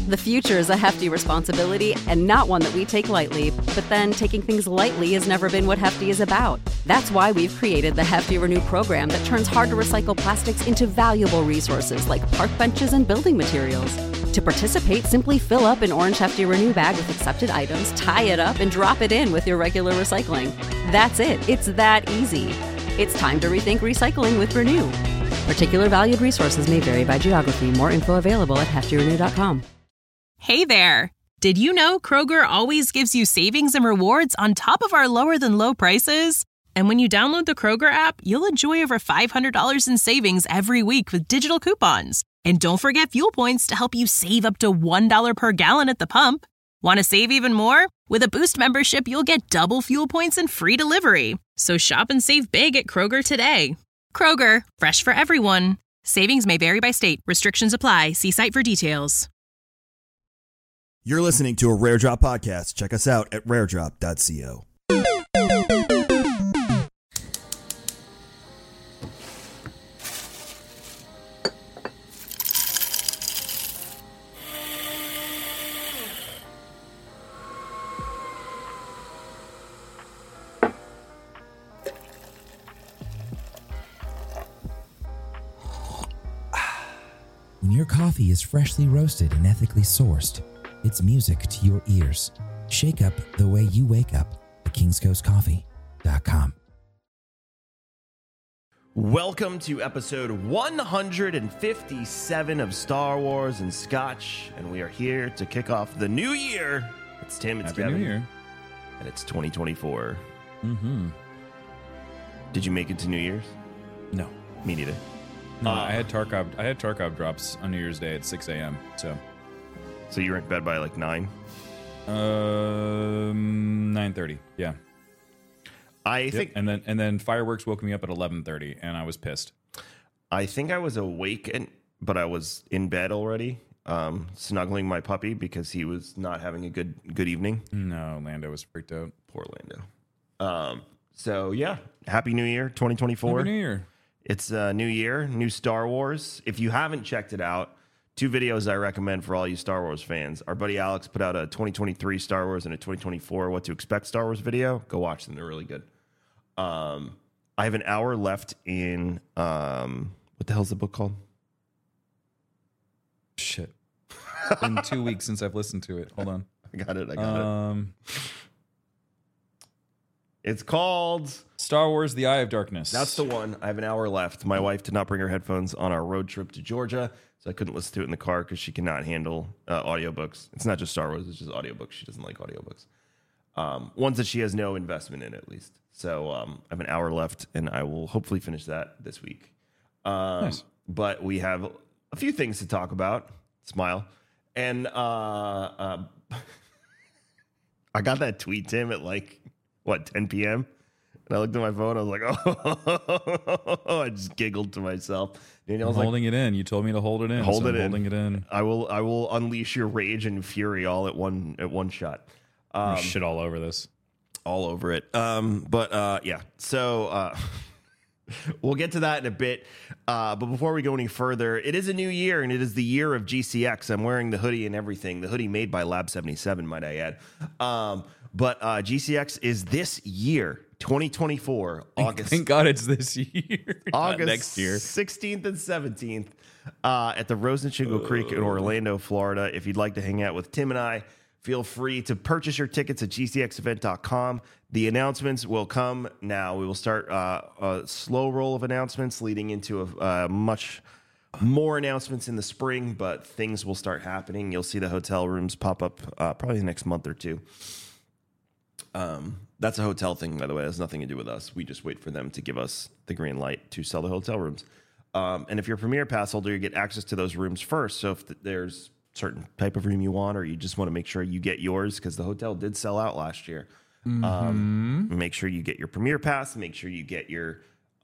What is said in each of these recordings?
The future is a hefty responsibility and not one that we take lightly. But then taking things lightly has never been what Hefty is about. That's why we've created the Hefty Renew program that turns hard-to-recycle plastics into valuable resources like park benches and building materials. To participate, simply fill up an orange Hefty Renew bag with accepted items, tie it up, and drop it in with your regular recycling. That's it. It's that easy. It's time to rethink recycling with Renew. Particular valued resources may vary by geography. More info available at heftyrenew.com. Hey there! Did you know Kroger always gives you savings and rewards on top of our lower-than-low prices? And when you download the Kroger app, you'll enjoy over $500 in savings every week with digital coupons. And don't forget fuel points to help you save up to $1 per gallon at the pump. Want to save even more? With a Boost membership, you'll get double fuel points and free delivery. So shop and save big at Kroger today. Kroger, fresh for everyone. Savings may vary by state. Restrictions apply. See site for details. You're listening to a Rare Drop podcast. Check us out at raredrop.co. When your coffee is freshly roasted and ethically sourced, it's music to your ears. Shake up the way you wake up at kingscoastcoffee.com. Welcome to episode 157 of Star Wars and Scotch, and we are here to kick off the new year. It's Tim, it's Happy Kevin, New Year. And it's 2024. Mm-hmm. Did you make it to New Year's? No. Me neither. No, I had Tarkov drops on New Year's Day at 6 a.m. So you were in bed by like 9? 9:30. Yeah. I think, and then fireworks woke me up at 11:30, and I was pissed. I think I was awake, but I was in bed already, snuggling my puppy because he was not having a good evening. No, Lando was freaked out. Poor Lando. So yeah, Happy New Year, 2024. Happy New Year. It's a new year, new Star Wars. If you haven't checked it out, 2 videos I recommend for all you Star Wars fans. Our buddy Alex put out a 2023 Star Wars and a 2024 What to Expect Star Wars video. Go watch them. They're really good. I have an hour left in, what the hell's the book called? Shit. Been 2 weeks since I've listened to it. Hold on. I got it. It's called Star Wars: The Eye of Darkness. That's the one. I have an hour left. My wife did not bring her headphones on our road trip to Georgia, so I couldn't listen to it in the car because she cannot handle audiobooks. It's not just Star Wars, it's just audiobooks. She doesn't like audiobooks. Ones that she has no investment in, at least. So I have an hour left, and I will hopefully finish that this week. Nice. But we have a few things to talk about. Smile. And I got that tweet, Tim, at 10 p.m.? And I looked at my phone. I was like, oh, I just giggled to myself. I'm holding it in. You told me to hold it in. Holding it in. I will unleash your rage and fury all at one shot. Shit all over this. All over it. Yeah. So we'll get to that in a bit. But before we go any further, it is a new year, and it is the year of GCX. I'm wearing the hoodie and everything. The hoodie made by Lab 77, might I add. But GCX is this year, 2024, August. Thank God it's this year. August next year. 16th and 17th at the Rosenchingle Creek in Orlando, Florida. If you'd like to hang out with Tim and I, feel free to purchase your tickets at gcxevent.com. The announcements will come now. We will start a slow roll of announcements leading into a much more announcements in the spring, but things will start happening. You'll see the hotel rooms pop up probably the next month or two. That's a hotel thing, by the way. It has nothing to do with us. We just wait for them to give us the green light to sell the hotel rooms. And if you're a Premier Pass holder, you get access to those rooms first. So if there's a certain type of room you want, or you just want to make sure you get yours, because the hotel did sell out last year. Make sure you get your Premier Pass. Make sure you get your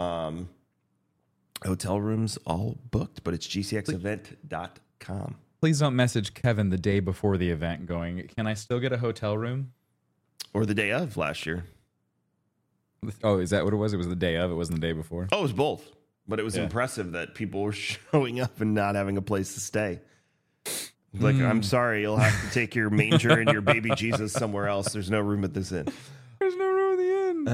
hotel rooms all booked. But it's gcxevent.com. Please don't message Kevin the day before the event going, can I still get a hotel room? Or the day of last year. Oh, is that what it was? It was the day of. It wasn't the day before. Oh, it was both. But it was impressive that people were showing up and not having a place to stay. Like, I'm sorry, you'll have to take your manger and your baby Jesus somewhere else. There's no room at this inn. There's no room at the end.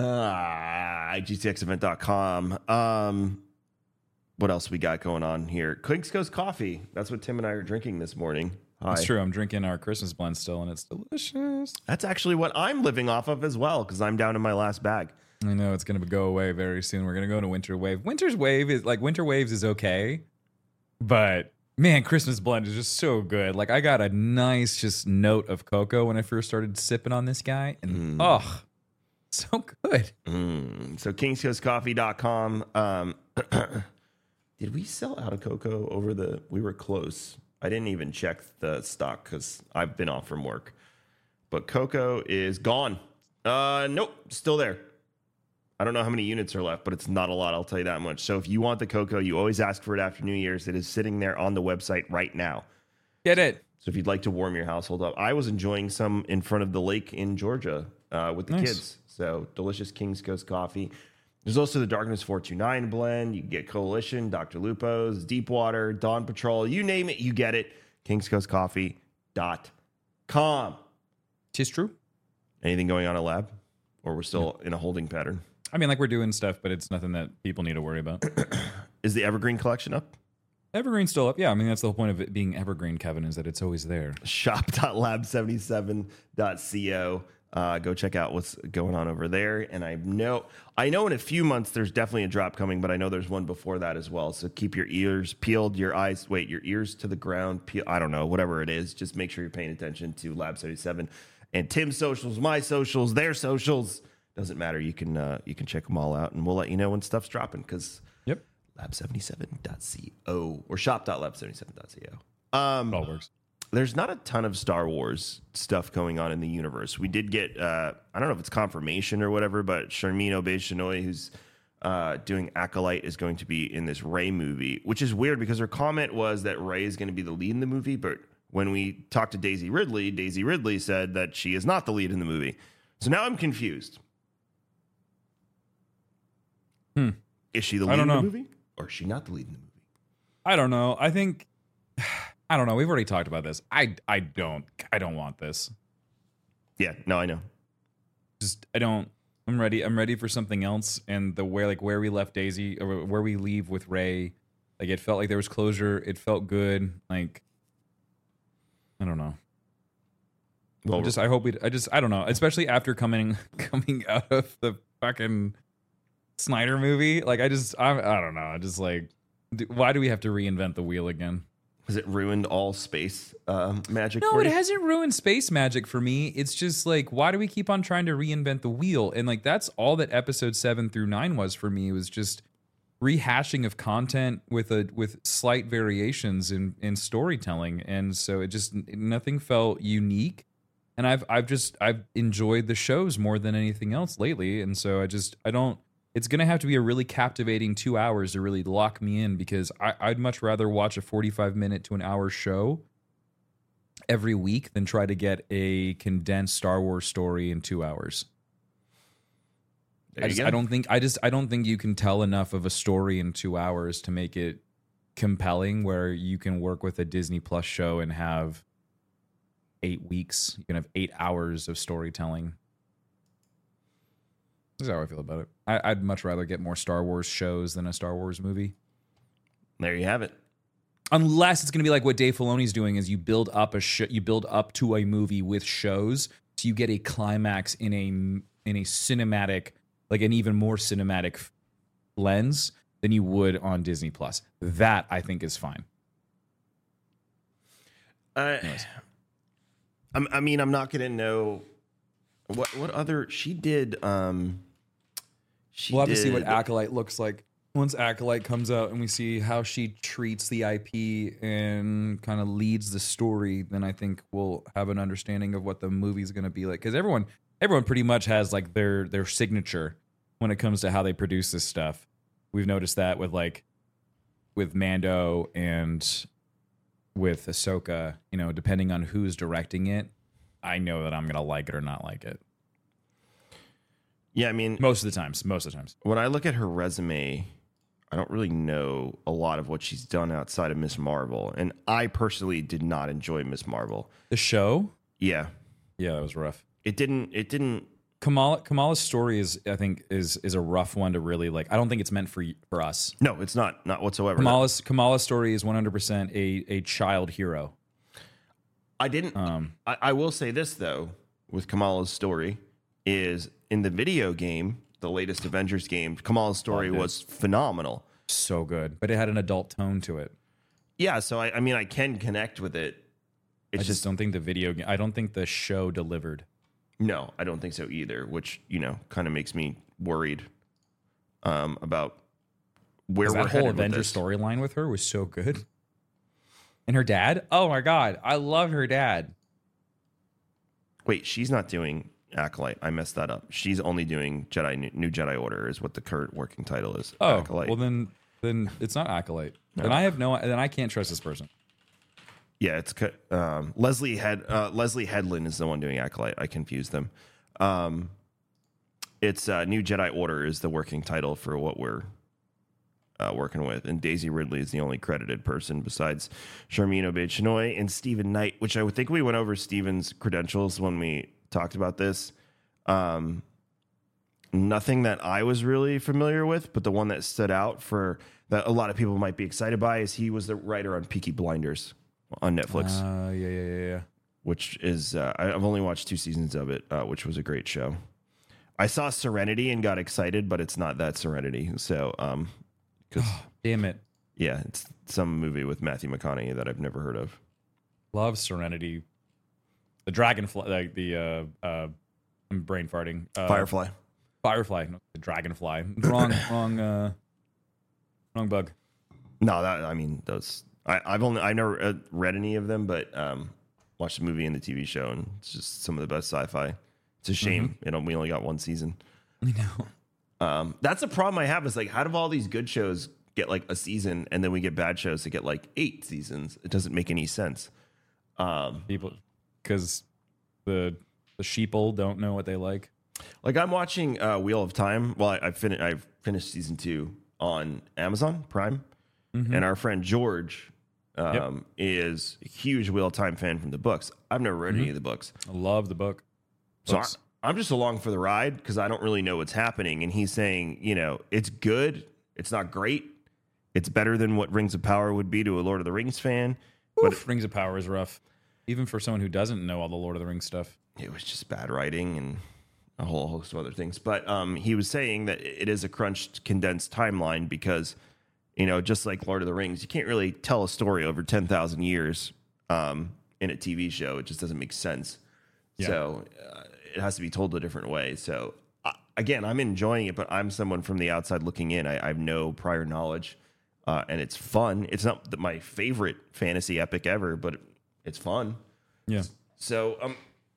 GTXevent.com. What else we got going on here? King's Coast Coffee. That's what Tim and I are drinking this morning. Hi. It's true. I'm drinking our Christmas blend still, and it's delicious. That's actually what I'm living off of as well, because I'm down in my last bag. I know it's going to go away very soon. We're going to go into Winter Wave. Winter Waves is okay, but man, Christmas blend is just so good. Like, I got a nice just note of cocoa when I first started sipping on this guy, and so good. So kingscoastcoffee.com. Did we sell out of cocoa we were close. I didn't even check the stock because I've been off from work. But cocoa is gone. Nope, still there. I don't know how many units are left, but it's not a lot, I'll tell you that much. So if you want the cocoa, you always ask for it after New Year's. It is sitting there on the website right now. Get it. So if you'd like to warm your household up. I was enjoying some in front of the lake in Georgia with the kids. So delicious King's Coast coffee. There's also the Darkness 429 blend. You can get Coalition, Dr. Lupo's, Deepwater, Dawn Patrol. You name it, you get it. kingscoastcoffee.com. Tis true. Anything going on at lab? Or we're still in a holding pattern? I mean, like, we're doing stuff, but it's nothing that people need to worry about. Is the Evergreen collection up? Evergreen's still up. Yeah, I mean, that's the whole point of it being Evergreen, Kevin, is that it's always there. Shop.lab77.co. Go check out what's going on over there. And I know in a few months there's definitely a drop coming, but I know there's one before that as well. So keep your ears peeled, your ears to the ground. I don't know, whatever it is. Just make sure you're paying attention to Lab 77 and Tim's socials, my socials, their socials. Doesn't matter. You can check them all out, and we'll let you know when stuff's dropping. Because lab77.co or shop.lab77.co. It all works. There's not a ton of Star Wars stuff going on in the universe. We did get, I don't know if it's confirmation or whatever, but Sharmeen Obaid-Chinoy, who's doing Acolyte, is going to be in this Rey movie, which is weird because her comment was that Rey is going to be the lead in the movie. But when we talked to Daisy Ridley said that she is not the lead in the movie. So now I'm confused. Is she the lead in the movie? Or is she not the lead in the movie? I don't know. I don't know. We've already talked about this. I don't want this. Yeah, no, I know. I'm ready for something else. And where we left Daisy, or where we leave with Rey, like, it felt like there was closure. It felt good. Like, I don't know. Well, I don't know. Especially after coming out of the fucking Snyder movie. Like, I don't know. I just, like, why do we have to reinvent the wheel again? Has it ruined all space magic? No, for you? It hasn't ruined space magic for me. It's just like, why do we keep on trying to reinvent the wheel? And like, that's all that episode 7 through 9 was for me. It was just rehashing of content with slight variations in storytelling. And so nothing felt unique. And I've enjoyed the shows more than anything else lately. And so it's going to have to be a really captivating 2 hours to really lock me in, because I'd much rather watch a 45-minute to an hour show every week than try to get a condensed Star Wars story in 2 hours. I don't think you can tell enough of a story in 2 hours to make it compelling, where you can work with a Disney Plus show and have 8 weeks. You can have 8 hours of storytelling. This is how I feel about it. I'd much rather get more Star Wars shows than a Star Wars movie. There you have it. Unless it's going to be like what Dave Filoni's doing, is you build up to a movie with shows, so you get a climax in a cinematic, like an even more cinematic lens than you would on Disney Plus. That, I think, is fine. I mean, I'm not going to know what other she did. We'll have to see what Acolyte looks like once Acolyte comes out and we see how she treats the IP and kind of leads the story. Then I think we'll have an understanding of what the movie's going to be like, because everyone pretty much has like their signature when it comes to how they produce this stuff. We've noticed that with Mando and with Ahsoka, depending on who's directing it, I know that I'm going to like it or not like it. Yeah, I mean, most of the times. When I look at her resume, I don't really know a lot of what she's done outside of Miss Marvel, and I personally did not enjoy Miss Marvel. The show? Yeah, That was rough. it didn't. Kamala's story is, I think, is a rough one to really like. I don't think it's meant for us. No, it's not whatsoever. Kamala's story is 100% a child hero. I didn't. I will say this though, with Kamala's story, is in the video game, the latest Avengers game, Kamala's story was phenomenal. So good, but it had an adult tone to it. Yeah, so I mean, I can connect with it. It's I just don't think the video game. I don't think the show delivered. No, I don't think so either. Which kind of makes me worried about where we're that whole headed with Avengers this. storyline with her was so good. And her dad? Oh my God. I love her dad. Wait, she's not doing Acolyte. I messed that up. She's only doing New Jedi Order is what the current working title is. Oh, Acolyte. well then it's not Acolyte. No. Then I can't trust this person. Yeah, it's Leslie Headland is the one doing Acolyte. I confused them. It's New Jedi Order is the working title for what we're working with, and Daisy Ridley is the only credited person besides Charmin Obaid-Chinoy and Stephen Knight, which I would think we went over Stephen's credentials when we talked about this. Nothing that I was really familiar with, but the one that stood out for that a lot of people might be excited by is he was the writer on Peaky Blinders on Netflix. Yeah. Which is I've only watched 2 seasons of it, which was a great show. I saw Serenity and got excited, but it's not that Serenity. So, because damn it, yeah, it's some movie with Matthew McConaughey that I've never heard of. love Serenity. The Dragonfly, like the I'm brain farting. Firefly, no, the Dragonfly. Wrong bug. No, those. I've never read any of them, but watched the movie and the TV show, and it's just some of the best sci-fi. It's a shame, we only got 1 season. I know. That's a problem I have. Is like, how do all these good shows get like a season, and then we get bad shows that get like 8 seasons? It doesn't make any sense. People, because the sheeple don't know what they like. Like I'm watching Wheel of Time. Well, I've finished season 2 on Amazon Prime, and our friend George is a huge Wheel of Time fan from the books. I've never read any of the books. I love the book. So I'm just along for the ride because I don't really know what's happening. And he's saying, it's good. It's not great. It's better than what Rings of Power would be to a Lord of the Rings fan. But Rings of Power is rough, even for someone who doesn't know all the Lord of the Rings stuff. It was just bad writing and a whole host of other things. But he was saying that it is a crunched, condensed timeline because, just like Lord of the Rings, you can't really tell a story over 10,000 years in a TV show. It just doesn't make sense. Yeah. So it has to be told a different way. So again, I'm enjoying it, but I'm someone from the outside looking in. I have no prior knowledge, and it's fun. It's not my favorite fantasy epic ever, but it's fun. Yeah. So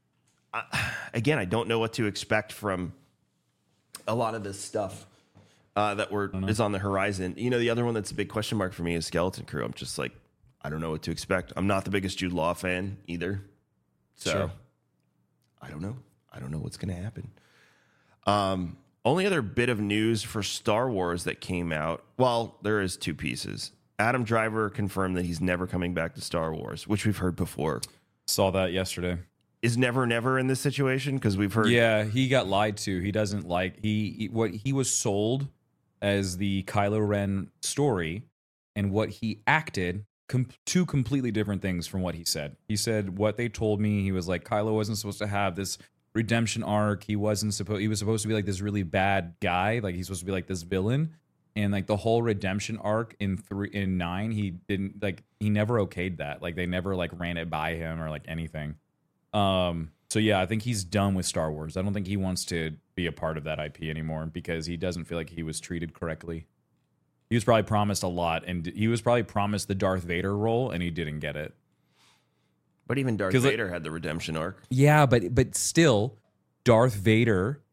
again, I don't know what to expect from a lot of this stuff that is on the horizon. The other one that's a big question mark for me is Skeleton Crew. I'm just like, I don't know what to expect. I'm not the biggest Jude Law fan either. So sure. I don't know. I don't know what's going to happen. Only other bit of news for Star Wars that came out. Well, there is 2 pieces. Adam Driver confirmed that he's never coming back to Star Wars, which we've heard before. Saw that yesterday. Is never in this situation? Because we've heard. Yeah, he got lied to. He doesn't like what he was sold as the Kylo Ren story, and what he acted. 2 completely different things from what he said. He said what they told me. He was like, Kylo wasn't supposed to have this redemption arc. He was supposed to be like this really bad guy. Like he's supposed to be like this villain. And like the whole redemption arc in 9, he didn't like. He never okayed that. Like they never like ran it by him or like anything. So yeah, I think he's done with Star Wars. I don't think he wants to be a part of that IP anymore because he doesn't feel like he was treated correctly. He was probably promised a lot, and he was probably promised the Darth Vader role, and he didn't get it. But even Darth Vader had the redemption arc. Yeah, but still, Darth Vader,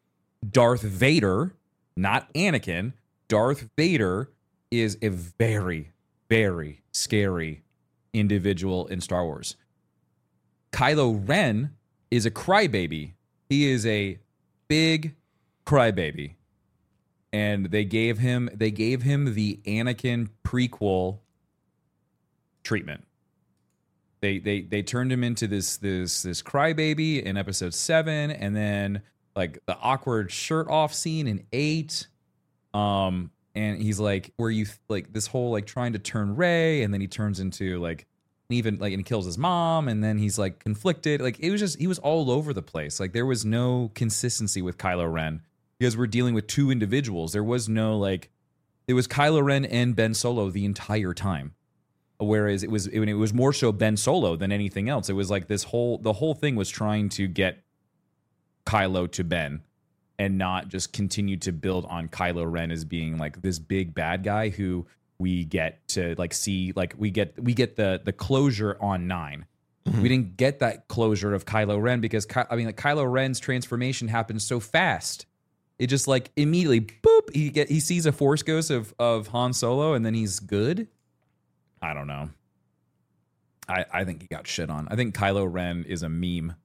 not Anakin, Darth Vader is a very, very scary individual in Star Wars. Kylo Ren is a crybaby. He is a big crybaby. and they gave him the Anakin prequel treatment. They turned him into this crybaby in episode 7, and then like the awkward shirt off scene in 8. And he's like, where you like this whole like trying to turn Rey, and then he turns into like even like and he kills his mom, and then he's like conflicted. Like it was just he was all over the place. Like there was no consistency with Kylo Ren because we're dealing with two individuals. There was no like it was Kylo Ren and Ben Solo the entire time. Whereas it was more so Ben Solo than anything else. It was like the whole thing was trying to get Kylo to Ben and not just continue to build on Kylo Ren as being like this big bad guy who we get to like see, like we get the closure on 9. Mm-hmm. We didn't get that closure of Kylo Ren because like Kylo Ren's transformation happens so fast. It just like immediately boop, he sees a Force ghost of Han Solo and then he's good. I don't know. I think he got shit on. I think Kylo Ren is a meme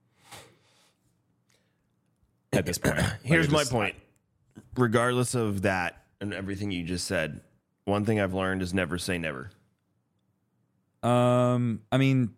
at this point. Here's my point. Regardless of that and everything you just said, one thing I've learned is never say never. I mean,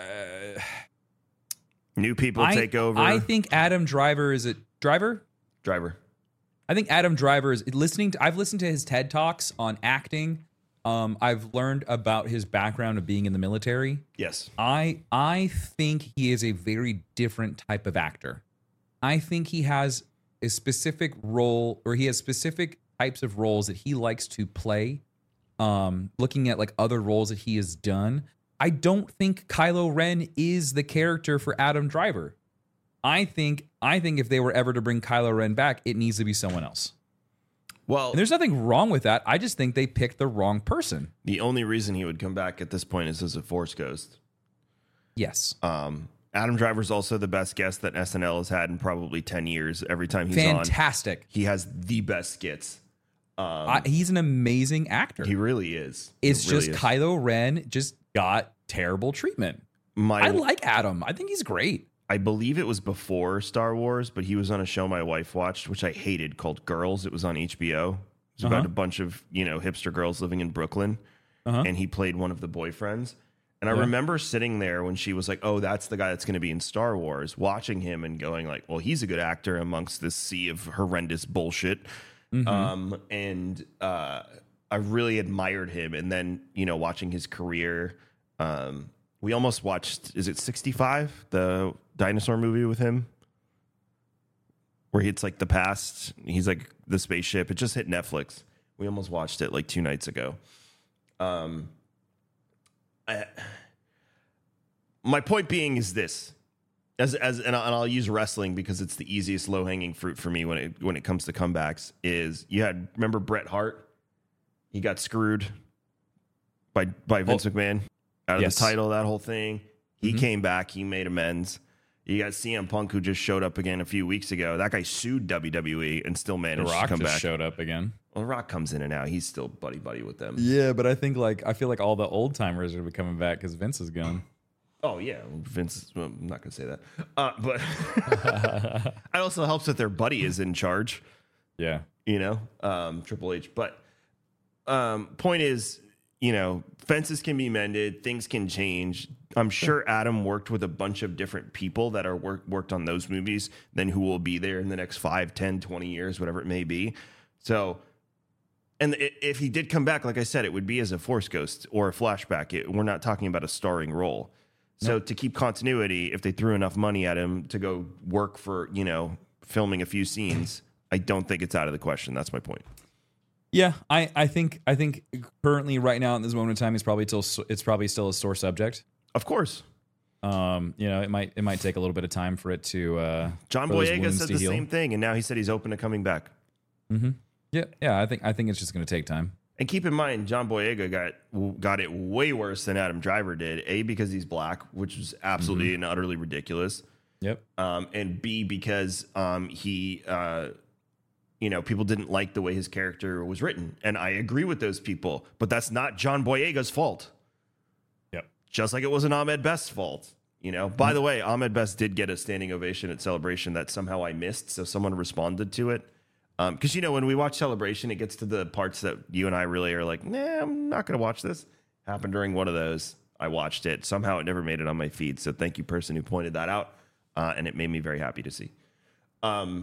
new people take over. I think Adam Driver is it Driver? Driver. I think Adam Driver is I've listened to his TED Talks on acting. I've learned about his background of being in the military. Yes. I think he is a very different type of actor. I think he has a specific role, or he has specific types of roles that he likes to play. Looking at like other roles that he has done, I don't think Kylo Ren is the character for Adam Driver. I think if they were ever to bring Kylo Ren back, it needs to be someone else. Well, and there's nothing wrong with that. I just think they picked the wrong person. The only reason he would come back at this point is as a Force ghost. Yes. Adam Driver's also the best guest that SNL has had in probably 10 years. Every time he's fantastic. He has the best skits. He's an amazing actor. He really is. It's just Kylo Ren just got terrible treatment. I like Adam. I think he's great. I believe it was before Star Wars, but he was on a show my wife watched, which I hated, called Girls. It was on HBO. It was about a bunch of, hipster girls living in Brooklyn. And he played one of the boyfriends. And I remember sitting there when she was like, oh, that's the guy that's going to be in Star Wars, watching him and going like, well, he's a good actor amongst this sea of horrendous bullshit. Mm-hmm. I really admired him. And then, watching his career, we almost watched, is it 65? The dinosaur movie with him? Where it's like the past. He's like the spaceship. It just hit Netflix. We almost watched it like 2 nights ago. My point being is this. And I'll use wrestling because it's the easiest low-hanging fruit for me when it comes to comebacks, is remember Bret Hart? He got screwed by Vince McMahon out of the title, that whole thing. He came back, he made amends. You got CM Punk, who just showed up again a few weeks ago. That guy sued WWE and still managed to come back. The Rock just showed up again. Well, The Rock comes in and out. He's still buddy with them. Yeah, but I feel like all the old timers are coming back because Vince is gone. Oh, yeah. Vince, well, I'm not going to say that. But it also helps that their buddy is in charge. Yeah. Triple H. But point is, fences can be mended. Things can change. I'm sure Adam worked with a bunch of different people that are worked on those movies than who will be there in the next 5, 10, 20 years, whatever it may be. So, and if he did come back, like I said, it would be as a Force ghost or a flashback. We're not talking about a starring role. So to keep continuity, if they threw enough money at him to go work for, filming a few scenes, I don't think it's out of the question. That's my point. Yeah, I think currently right now at this moment in time, it's probably still a sore subject. Of course. It might take a little bit of time for it to John Boyega said the same thing, and now he said he's open to coming back. Mm-hmm. Yeah, I think it's just going to take time. And keep in mind, John Boyega got it way worse than Adam Driver did. A, because he's black, which was absolutely and utterly ridiculous. Yep. And B, because he people didn't like the way his character was written. And I agree with those people, but that's not John Boyega's fault. Yep. Just like it wasn't Ahmed Best's fault. By the way, Ahmed Best did get a standing ovation at Celebration that somehow I missed. So someone responded to it. Because, when we watch Celebration, it gets to the parts that you and I really are like, nah, I'm not going to watch this. Happened during one of those. I watched it. Somehow it never made it on my feed. So thank you, person who pointed that out. And it made me very happy to see. But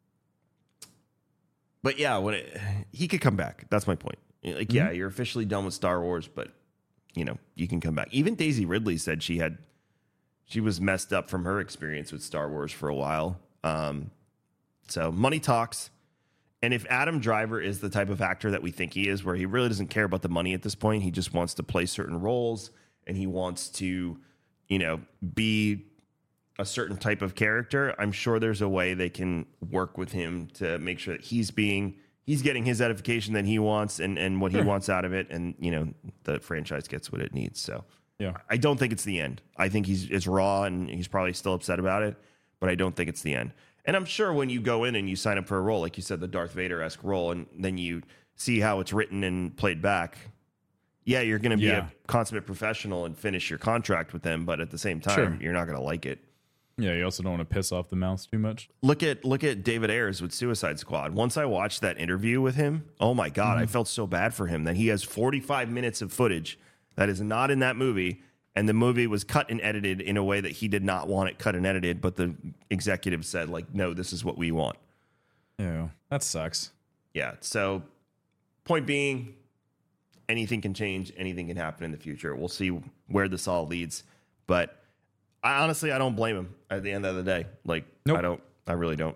yeah, he could come back. That's my point. Like, yeah, you're officially done with Star Wars, but, you can come back. Even Daisy Ridley said she was messed up from her experience with Star Wars for a while. So money talks. And if Adam Driver is the type of actor that we think he is, where he really doesn't care about the money at this point, he just wants to play certain roles and he wants to, be a certain type of character, I'm sure there's a way they can work with him to make sure that he's getting his edification that he wants and what he wants out of it. And, the franchise gets what it needs. So Yeah. I don't think it's the end. I think it's raw and he's probably still upset about it, but I don't think it's the end. And I'm sure when you go in and you sign up for a role, like you said, the Darth Vader-esque role, and then you see how it's written and played back, yeah, you're going to be a consummate professional and finish your contract with them, but at the same time, you're not going to like it. Yeah, you also don't want to piss off the mouse too much. Look at David Ayers with Suicide Squad. Once I watched that interview with him, oh my God, I felt so bad for him that he has 45 minutes of footage that is not in that movie. And the movie was cut and edited in a way that he did not want it cut and edited, but the executive said, like, no, this is what we want. Yeah, that sucks. Yeah, so point being, anything can change, anything can happen in the future. We'll see where this all leads. But I don't blame him at the end of the day. Like, nope. I really don't.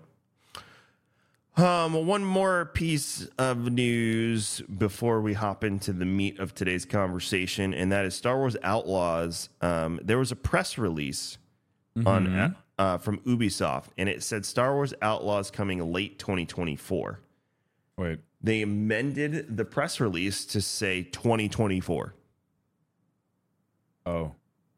One more piece of news before we hop into the meat of today's conversation, and that is Star Wars Outlaws. There was a press release from Ubisoft, and it said Star Wars Outlaws coming late 2024. Wait. They amended the press release to say 2024. Oh.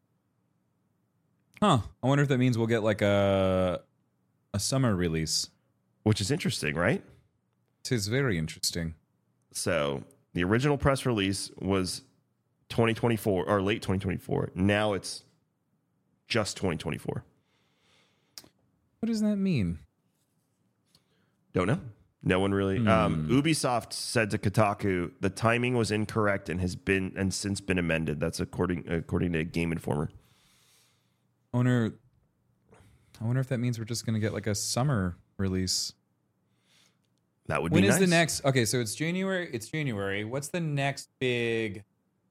Huh. I wonder if that means we'll get like a summer release. Which is interesting, right? It is very interesting. So the original press release was 2024 or late 2024. Now it's just 2024. What does that mean? Don't know. No one really. Ubisoft said to Kotaku the timing was incorrect and has since been amended. That's according to Game Informer. I wonder if that means we're just going to get like a summer release. That would be nice. When is the next? Okay, so it's January. What's the next big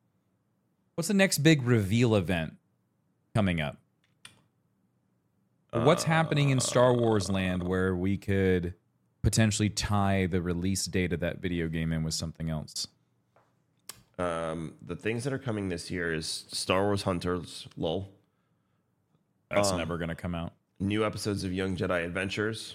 reveal event coming up? What's happening in Star Wars land where we could potentially tie the release date of that video game in with something else? The things that are coming this year is Star Wars Hunters, lol. That's never going to come out. New episodes of Young Jedi Adventures.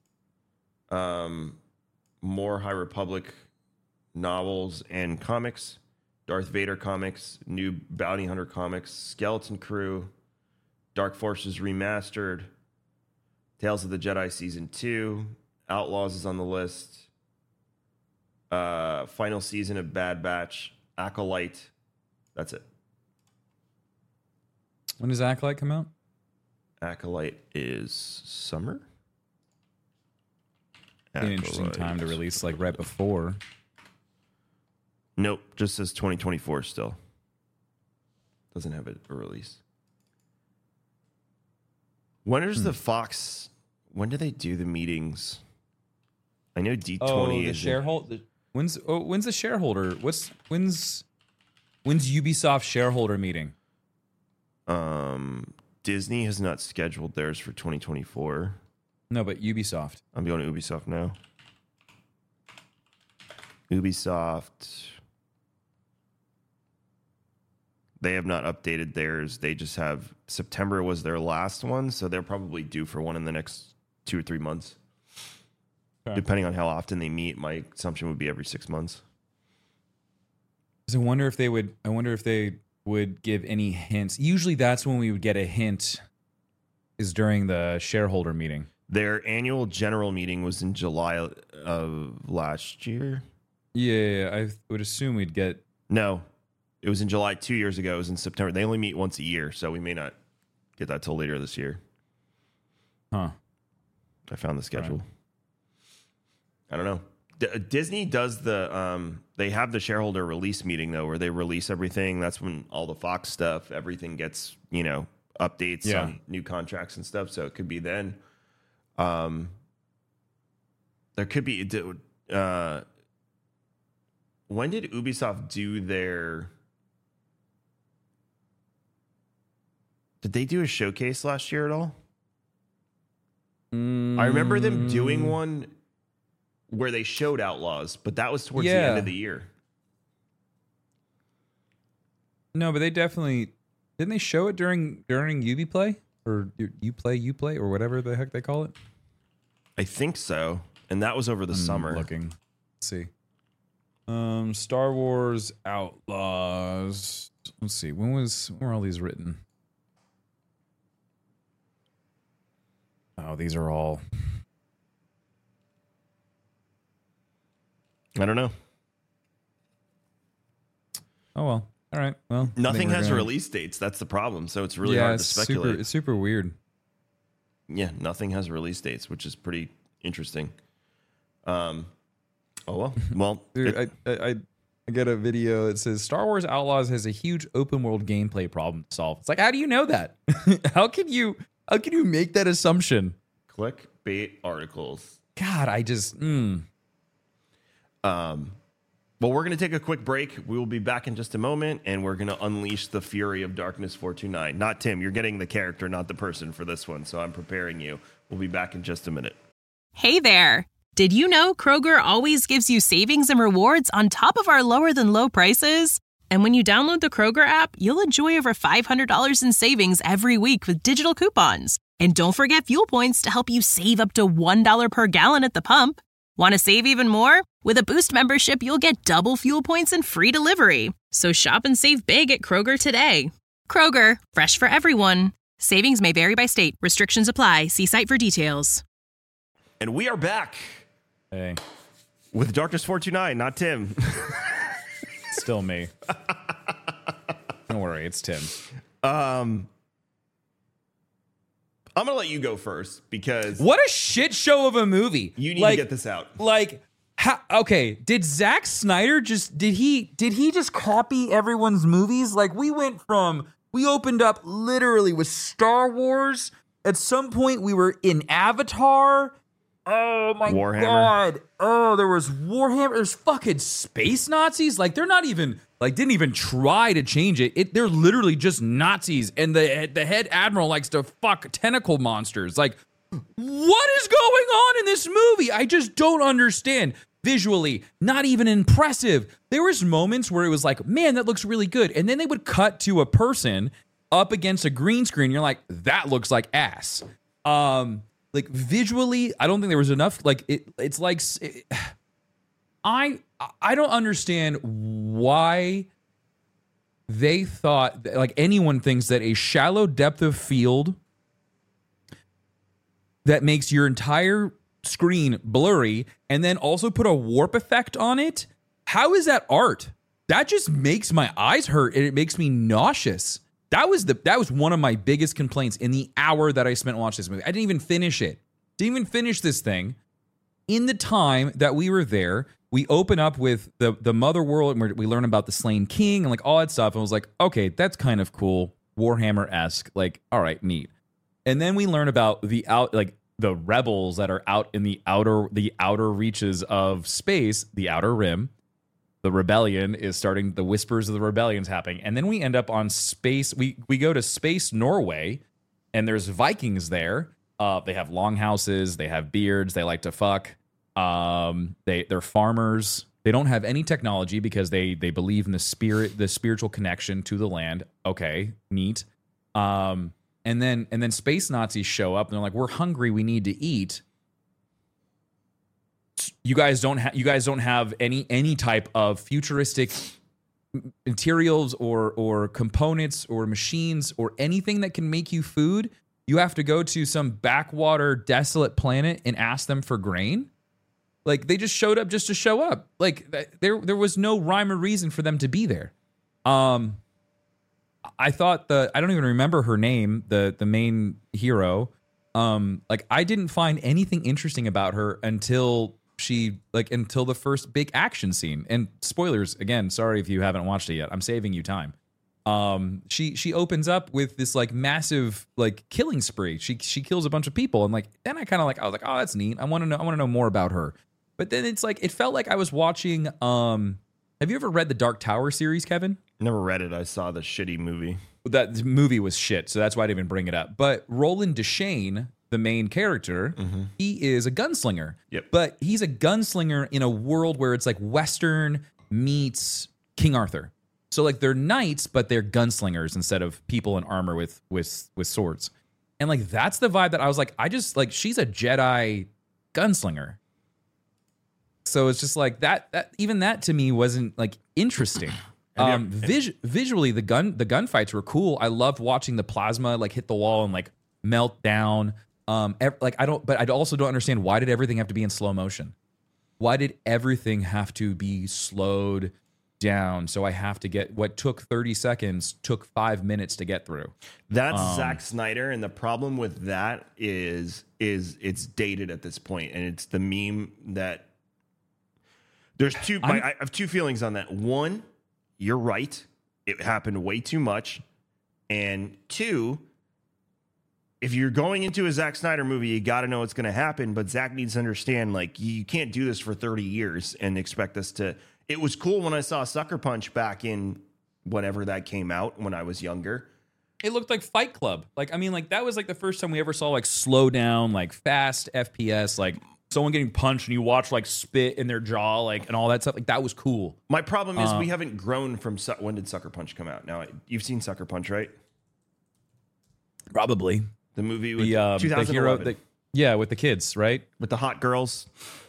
More High Republic novels and comics. Darth Vader comics. New Bounty Hunter comics. Skeleton Crew. Dark Forces Remastered. Tales of the Jedi Season 2. Outlaws is on the list. Final season of Bad Batch. Acolyte. That's it. When does Acolyte come out? Acolyte is summer. An interesting time to release, like right before. Nope, just says 2024 still. Doesn't have a release. When is the Fox? When do they do the meetings? I know D20 is shareholder. When's the shareholder? When's Ubisoft shareholder meeting? Disney has not scheduled theirs for 2024. No, but Ubisoft. I'm going to Ubisoft now. Ubisoft. They have not updated theirs. They just have September was their last one, so they're probably due for one in the next 2 or 3 months. Okay. Depending on how often they meet, my assumption would be every 6 months. So I wonder if they would give any hints. Usually that's when we would get a hint is during the shareholder meeting. Their annual general meeting was in July of last year. Yeah, I would assume we'd get... No, it was in July 2 years ago. It was in September. They only meet once a year, so we may not get that till later this year. Huh. I found the schedule. I don't know. Disney does they have the shareholder release meeting though, where they release everything. That's when all the Fox stuff, everything gets, updates on new contracts and stuff. So it could be then. There could be, when did Ubisoft do did they do a showcase last year at all? I remember them doing one where they showed Outlaws, but that was towards the end of the year. No, but they definitely didn't they show it during UbiPlay or Uplay or whatever the heck they call it. I think so, and that was over the summer. Looking, let's see. Star Wars Outlaws. Let's see. When were all these written? Oh, these are all. I don't know. Oh well. All right. Well, nothing has release dates. That's the problem. So it's really hard to speculate. It's super weird. Yeah, nothing has release dates, which is pretty interesting. Oh well. Dude, I get a video that says Star Wars Outlaws has a huge open world gameplay problem to solve. It's like, how do you know that? How can you make that assumption? Clickbait articles. God, I just. Well, we're going to take a quick break. We will be back in just a moment, and we're going to unleash the fury of Darkness 429. Not Tim. You're getting the character, not the person for this one, so I'm preparing you. We'll be back in just a minute. Hey there. Did you know Kroger always gives you savings and rewards on top of our lower than low prices? And when you download the Kroger app, you'll enjoy over $500 in savings every week with digital coupons. And don't forget fuel points to help you save up to $1 per gallon at the pump. Want to save even more? With a Boost membership, you'll get double fuel points and free delivery. So shop and save big at Kroger today. Kroger, fresh for everyone. Savings may vary by state. Restrictions apply. See site for details. And we are back. Hey. With Darkness 429, not Tim. Still me. Don't worry, it's Tim. I'm going to let you go first because... What a shit show of a movie. You need to get this out. Okay, did Zack Snyder did he just copy everyone's movies? Like, we opened up literally with Star Wars. At some point, we were in Avatar. Oh my Warhammer. God. Oh, there was Warhammer. There's fucking space Nazis. Like, they're not even, didn't even try to change it. They're literally just Nazis. And the head admiral likes to fuck tentacle monsters. Like, what is going on in this movie? I just don't understand. Visually, not even impressive. There was moments where it was like, man, that looks really good. And then they would cut to a person up against a green screen. You're like, that looks like ass. Visually, I don't think there was enough. I don't understand why they thought, anyone thinks that a shallow depth of field that makes your entire screen blurry and then also put a warp effect on it. How is that art? That just makes my eyes hurt and it makes me nauseous. That was one of my biggest complaints in the hour that I spent watching this movie. I didn't even finish it. Didn't even finish this thing. In the time that we were there, we open up with the mother world and we learn about the slain king and all that stuff. And I was like, okay, that's kind of cool. Warhammer-esque. All right, neat. And then we learn about the rebels that are out in the outer reaches of space, the Outer Rim. The rebellion is starting. The whispers of the rebellion's happening, and then we end up on space. We go to space Norway, and there's Vikings there. They have longhouses. They have beards. They like to fuck. They're farmers. They don't have any technology because they believe in the spiritual connection to the land. Okay, neat. And then space Nazis show up and they're like, "We're hungry. We need to eat." You guys don't have any type of futuristic materials or components or machines or anything that can make you food. You have to go to some backwater desolate planet and ask them for grain. They just showed up just to show up. There was no rhyme or reason for them to be there. I thought I don't even remember her name, the main hero. I didn't find anything interesting about her until She like until the first big action scene. And spoilers again. Sorry if you haven't watched it yet. I'm saving you time. She opens up with this like massive like killing spree. She kills a bunch of people, and like then I was like, oh, that's neat. I want to know more about her. But then it's like it felt like I was watching. Have you ever read the Dark Tower series, Kevin? Never read it. I saw the shitty movie. That movie was shit, so that's why I didn't even bring it up. But Roland Deschain, the main character, he is a gunslinger. Yep. But he's a gunslinger in a world where it's like Western meets King Arthur. So like they're knights, but they're gunslingers instead of people in armor with swords. And like that's the vibe that I was like, I just like she's a Jedi gunslinger. So it's just like that even that to me wasn't like interesting. Visually the gunfights were cool. I loved watching the plasma like hit the wall and like melt down. But I also don't understand, why did everything have to be in slow motion? Why did everything have to be slowed down? So I have to get what took 30 seconds took 5 minutes to get through. That's Zack Snyder, and the problem with that is it's dated at this point, and it's the meme that there's two. I have two feelings on that. One, you're right, it happened way too much, and two, if you're going into a Zack Snyder movie, you got to know what's going to happen. But Zack needs to understand, like, you can't do this for 30 years and expect us to. It was cool when I saw Sucker Punch back in whenever that came out when I was younger. It looked like Fight Club. Like, I mean, like that was like the first time we ever saw like slow down, like fast FPS, like someone getting punched and you watch like spit in their jaw, like and all that stuff. Like that was cool. My problem is we haven't grown from when did Sucker Punch come out? Now you've seen Sucker Punch, right? Probably. The movie with the hero, with the kids, right? With the hot girls.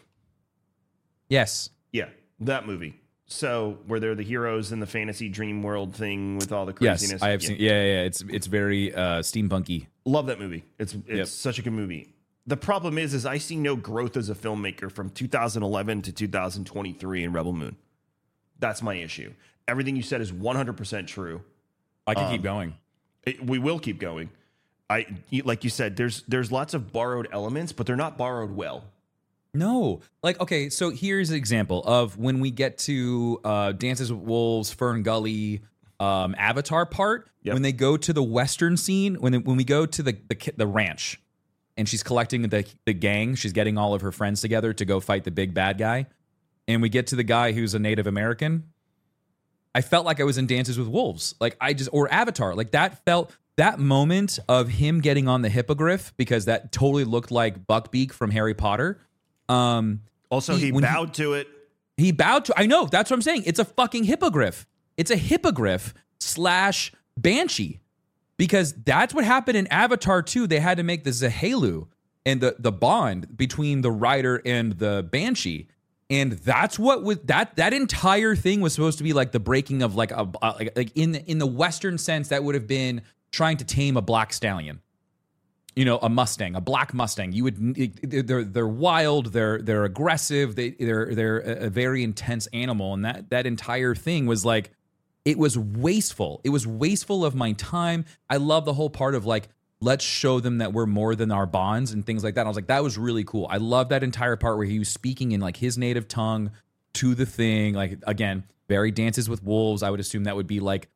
Yes. Yeah, that movie. So where they're the heroes in the fantasy dream world thing with all the craziness. Yes, I have seen. Yeah. It's very steampunky. Love that movie. It's such a good movie. The problem is I see no growth as a filmmaker from 2011 to 2023 in Rebel Moon. That's my issue. Everything you said is 100% true. I can keep going. We will keep going. Like you said, there's lots of borrowed elements, but they're not borrowed well. No. Like, okay, so here's an example of when we get to Dances with Wolves, Fern Gully, Avatar part, when they go to the Western scene, when we go to the ranch, and she's collecting the gang, she's getting all of her friends together to go fight the big bad guy, and we get to the guy who's a Native American, I felt like I was in Dances with Wolves. Like, or Avatar. Like, that moment of him getting on the hippogriff, because that totally looked like Buckbeak from Harry Potter. Also, he bowed to it. He bowed to. I know. That's what I'm saying. It's a fucking hippogriff. It's a hippogriff / banshee, because that's what happened in Avatar 2. They had to make the Zahelu and the bond between the rider and the banshee, and that's what was that entire thing was supposed to be like the breaking of like in the Western sense that would have been trying to tame a black stallion. You know, a Mustang, a black Mustang. They're wild, they're aggressive, they're a very intense animal, and that entire thing was like, it was wasteful. It was wasteful of my time. I love the whole part of like, let's show them that we're more than our bonds and things like that. I was like, that was really cool. I love that entire part where he was speaking in like his native tongue to the thing. Like, again, very Dances with Wolves. I would assume that would be like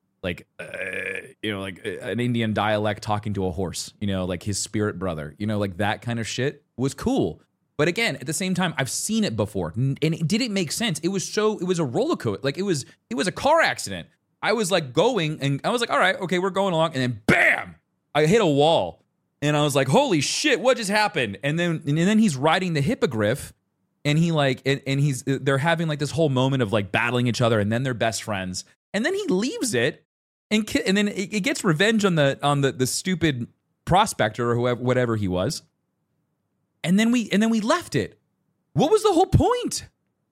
an Indian dialect talking to a horse, you know, like his spirit brother, you know, like that kind of shit was cool. But again, at the same time, I've seen it before, and it didn't make sense. It was a roller coaster. Like it was a car accident. I was like going, and I was like, all right, okay, we're going along, and then bam, I hit a wall, and I was like, holy shit, what just happened? And then he's riding the hippogriff, and he like, and they're having like this whole moment of like battling each other, and then they're best friends, and then he leaves it. And then it gets revenge on the stupid prospector or whatever he was, and then we left it. What was the whole point?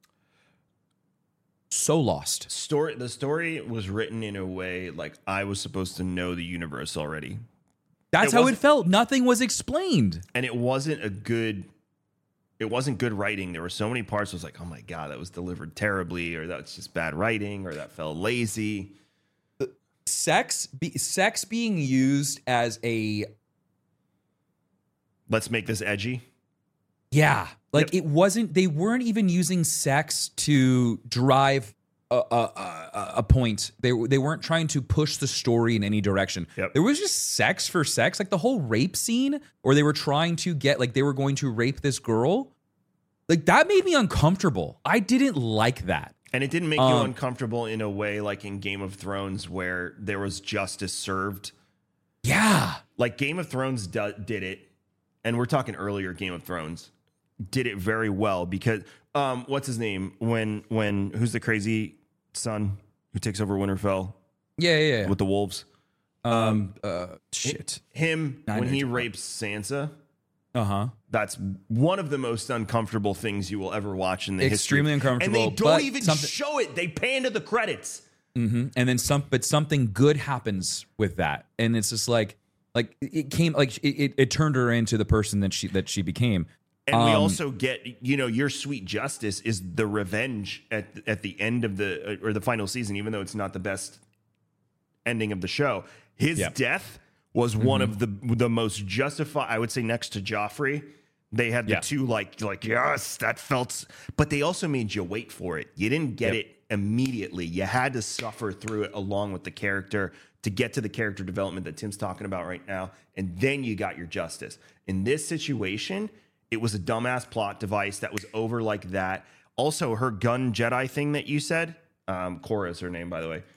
So lost. The story was written in a way like I was supposed to know the universe already. That's how it felt. Nothing was explained, and it wasn't good writing. There were so many parts I was like, oh my god, that was delivered terribly, or that's just bad writing, or that felt lazy. Sex being used as a let's make this edgy. Yeah, Like it wasn't. They weren't even using sex to drive a point. They weren't trying to push the story in any direction. Yep. There was just sex for sex, like the whole rape scene, or they were trying to get like they were going to rape this girl. Like that made me uncomfortable. I didn't like that. And it didn't make you uncomfortable in a way like in Game of Thrones where there was justice served. Yeah. Like Game of Thrones did it, and we're talking earlier Game of Thrones, did it very well because what's his name? When who's the crazy son who takes over Winterfell? Yeah. With the wolves. Shit. Him, when he rapes Sansa. Uh-huh. That's one of the most uncomfortable things you will ever watch in the Extremely history. uncomfortable. And they don't even show it. They pan to the credits. Mm-hmm. And then something good happens with that. And it's just like it came, like it turned her into the person that she became. And we also get, your sweet justice is the revenge at the end of the final season, even though it's not the best ending of the show. His death was one of the most justified, I would say, next to Joffrey. They had the two like yes, that felt, but they also made you wait for it. You didn't get it immediately. You had to suffer through it along with the character to get to the character development that Tim's talking about right now, and then you got your justice. In this situation, it was a dumbass plot device that was over like that. Also, her gun Jedi thing that you said, Cora is her name, by the way.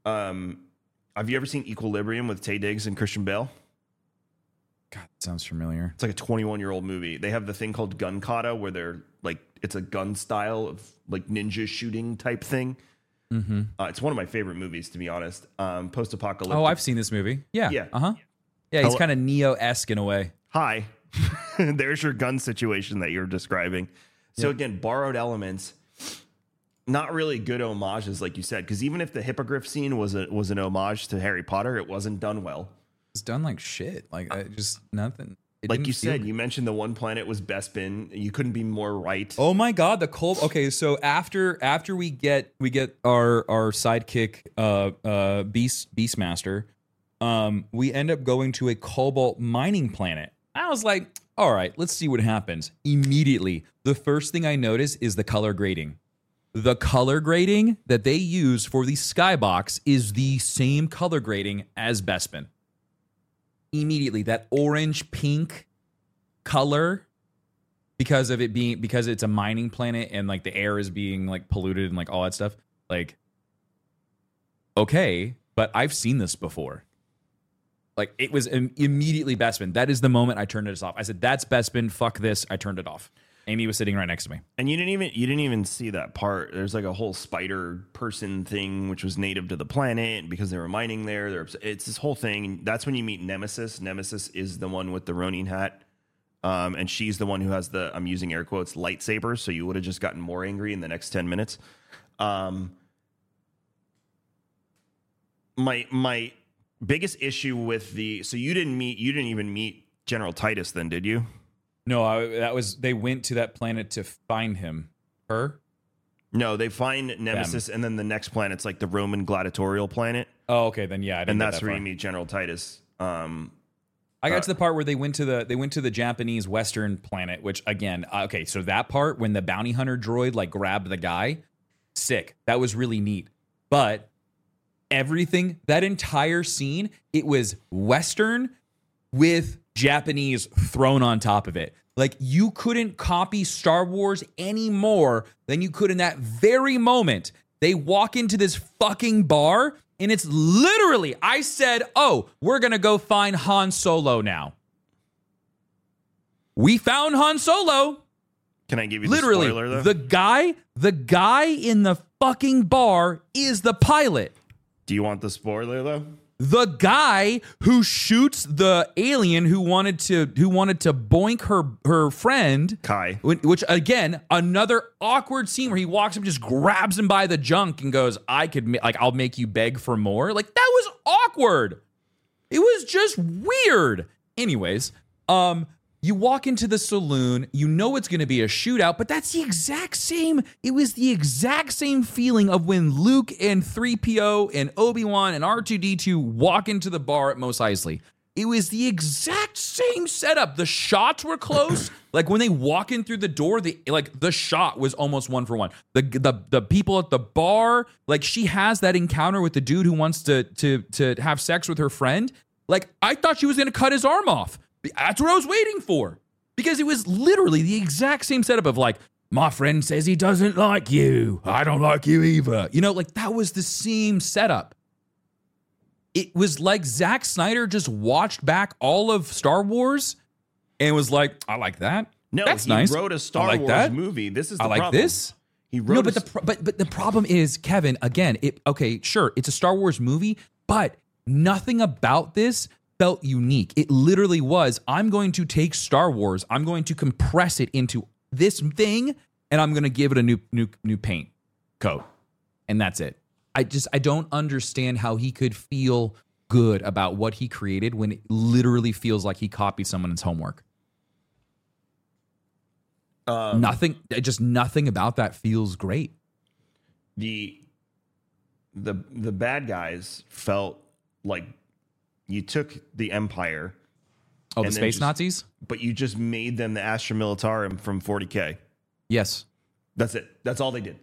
Have you ever seen Equilibrium with Taye Diggs and Christian Bale? God, that sounds familiar. It's like a 21-year-old movie. They have the thing called gun kata where they're like, it's a gun style of like ninja shooting type thing. Mm-hmm. It's one of my favorite movies, to be honest. Post-apocalyptic. Oh, I've seen this movie. Yeah. Yeah. Uh-huh. Yeah, he's kind of Neo-esque in a way. Hi. There's your gun situation that you're describing. So again, borrowed elements. Not really good homages, like you said, because even if the hippogriff scene was an homage to Harry Potter, it wasn't done well. It's done like shit. Like just nothing. Like you said, you mentioned the one planet was Bespin. You couldn't be more right. Oh my God, the Cobalt. Okay, so after we get our sidekick Beastmaster, we end up going to a Cobalt mining planet. I was like, all right, let's see what happens. Immediately, the first thing I notice is the color grading. The color grading that they use for the skybox is the same color grading as Bespin. Immediately, that orange pink color, because it's a mining planet and like the air is being like polluted and like all that stuff. Like, okay, but I've seen this before. Like it was immediately Bespin. That is the moment I turned it off. I said, "That's Bespin. Fuck this." I turned it off. Amy was sitting right next to me. And you didn't even see that part. There's like a whole spider person thing, which was native to the planet because they were mining there. It's this whole thing. And that's when you meet Nemesis. Nemesis is the one with the Ronin hat. And she's the one who has the, I'm using air quotes, lightsaber. So you would have just gotten more angry in the next 10 minutes. My biggest issue with so you didn't even meet General Titus then, did you? No, they went to that planet to find him. Her? No, they find Nemesis, and then the next planet's like the Roman gladiatorial planet. Oh, okay, then yeah, I didn't and get that's that where far. you meet General Titus. I got to the part where they went to the Japanese Western planet, which again, okay, so that part when the bounty hunter droid like grabbed the guy, sick. That was really neat. But everything, that entire scene, it was Western with Japanese thrown on top of it. Like you couldn't copy Star Wars any more than you could in that very moment. They walk into this fucking bar and it's literally, I said, "Oh, we're going to go find Han Solo now." We found Han Solo. Can I give you literally, the spoiler though? The guy in the fucking bar is the pilot. Do you want the spoiler though? The guy who shoots the alien who wanted to boink her friend Kai, which again another awkward scene where he walks up, just grabs him by the junk and goes, "I'll make you beg for more." Like that was awkward. It was just weird. Anyways, you walk into the saloon, you know it's going to be a shootout, but that's the exact same. It was the exact same feeling of when Luke and 3PO and Obi-Wan and R2-D2 walk into the bar at Mos Eisley. It was the exact same setup. The shots were close. Like when they walk in through the door, the shot was almost 1-for-1. The people at the bar, like she has that encounter with the dude who wants to have sex with her friend. Like I thought she was going to cut his arm off. That's what I was waiting for. Because it was literally the exact same setup of like, my friend says he doesn't like you. I don't like you either. You know, like that was the same setup. It was like Zack Snyder just watched back all of Star Wars and was like, I like that. No, that's he nice. wrote a Star like Wars that. movie. This is the I like problem. this. He wrote no, but the problem is, Kevin, again, sure, it's a Star Wars movie, but nothing about this felt unique. It literally was, I'm going to take Star Wars, I'm going to compress it into this thing, and I'm going to give it a new paint coat. And that's it. I don't understand how he could feel good about what he created when it literally feels like he copied someone's homework. Nothing about that feels great. The bad guys felt like you took the Empire. Oh, the space Nazis? But you just made them the Astra Militarum from 40K. Yes. That's it. That's all they did.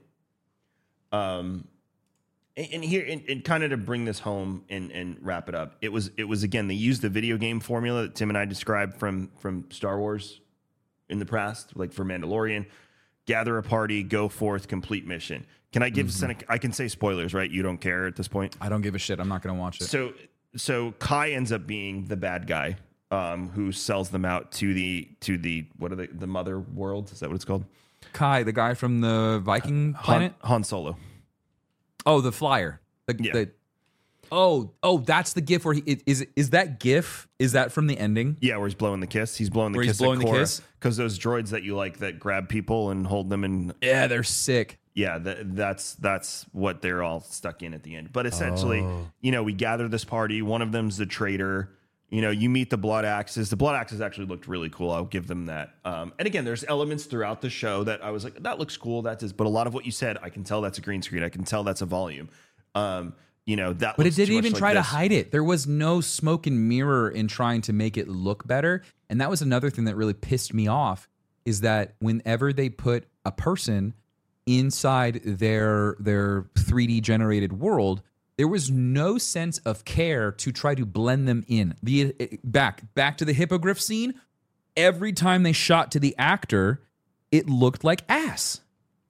And here, and kind of to bring this home and wrap it up, it was again, they used the video game formula that Tim and I described from Star Wars in the past, like for Mandalorian. Gather a party, go forth, complete mission. Can I give I can say spoilers, right? You don't care at this point? I don't give a shit. I'm not going to watch it. So Kai ends up being the bad guy who sells them out to the what are the mother world? Is that what it's called? Kai, the guy from the Viking planet? Han Solo. Oh, the flyer. That's the GIF where he is that GIF? Is that from the ending? Yeah, where he's blowing the kiss. He's blowing the kiss. He's blowing the kiss because those droids that you like that grab people and hold them and they're sick. Yeah, that's what they're all stuck in at the end. But essentially, we gather this party. One of them's the traitor. You meet the Blood Axes. The Blood Axes actually looked really cool. I'll give them that. And again, there's elements throughout the show that I was like, that looks cool. But a lot of what you said, I can tell that's a green screen. I can tell that's a volume. But it didn't even try to hide it. There was no smoke and mirror in trying to make it look better. And that was another thing that really pissed me off is that whenever they put a person inside their 3D generated world, there was no sense of care to try to blend them in. Back to the hippogriff scene. Every time they shot to the actor, it looked like ass.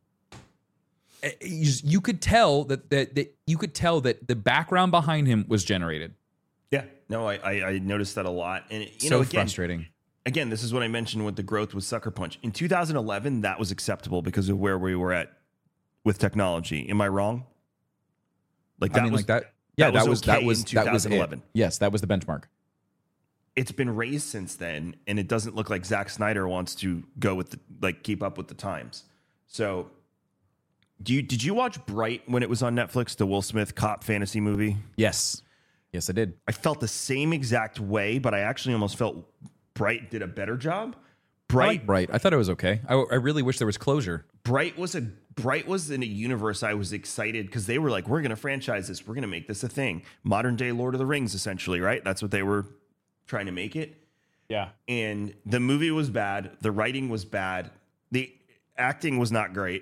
You could tell that the background behind him was generated. Yeah, no, I noticed that a lot, and frustrating. Again, this is what I mentioned with the growth with Sucker Punch in 2011. That was acceptable because of where we were at with technology. Am I wrong? That was in 2011. Yes, that was the benchmark. It's been raised since then, and it doesn't look like Zack Snyder wants to go with keep up with the times. So, did you watch Bright when it was on Netflix, the Will Smith cop fantasy movie? Yes, I did. I felt the same exact way, but I actually almost felt Bright did a better job. Bright. I thought it was okay. I really wish there was closure. Bright was in a universe I was excited because they were like, we're going to franchise this. We're going to make this a thing. Modern day Lord of the Rings, essentially, right? That's what they were trying to make it. Yeah. And the movie was bad. The writing was bad. The acting was not great.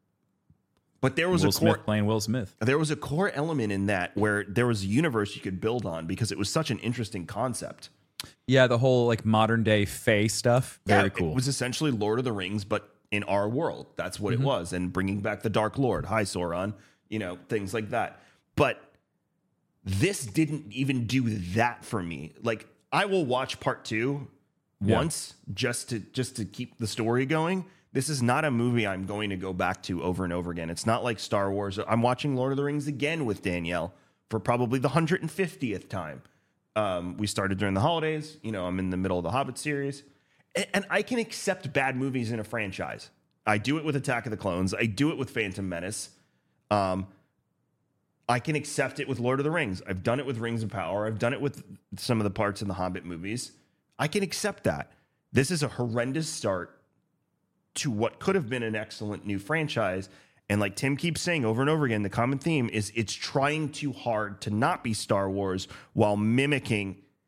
But there was playing Will Smith. There was a core element in that where there was a universe you could build on because it was such an interesting concept. Yeah, the whole modern day Fae stuff. Very cool. It was essentially Lord of the Rings, but in our world. That's what it was. And bringing back the Dark Lord. Hi, Sauron. Things like that. But this didn't even do that for me. Like, I will watch part 2 once just to keep the story going. This is not a movie I'm going to go back to over and over again. It's not like Star Wars. I'm watching Lord of the Rings again with Danielle for probably the 150th time. We started during the holidays. I'm in the middle of the Hobbit series. And I can accept bad movies in a franchise. I do it with Attack of the Clones. I do it with Phantom Menace. I can accept it with Lord of the Rings. I've done it with Rings of Power. I've done it with some of the parts in the Hobbit movies. I can accept that. This is a horrendous start to what could have been an excellent new franchise. And like Tim keeps saying over and over again, the common theme is it's trying too hard to not be Star Wars while mimicking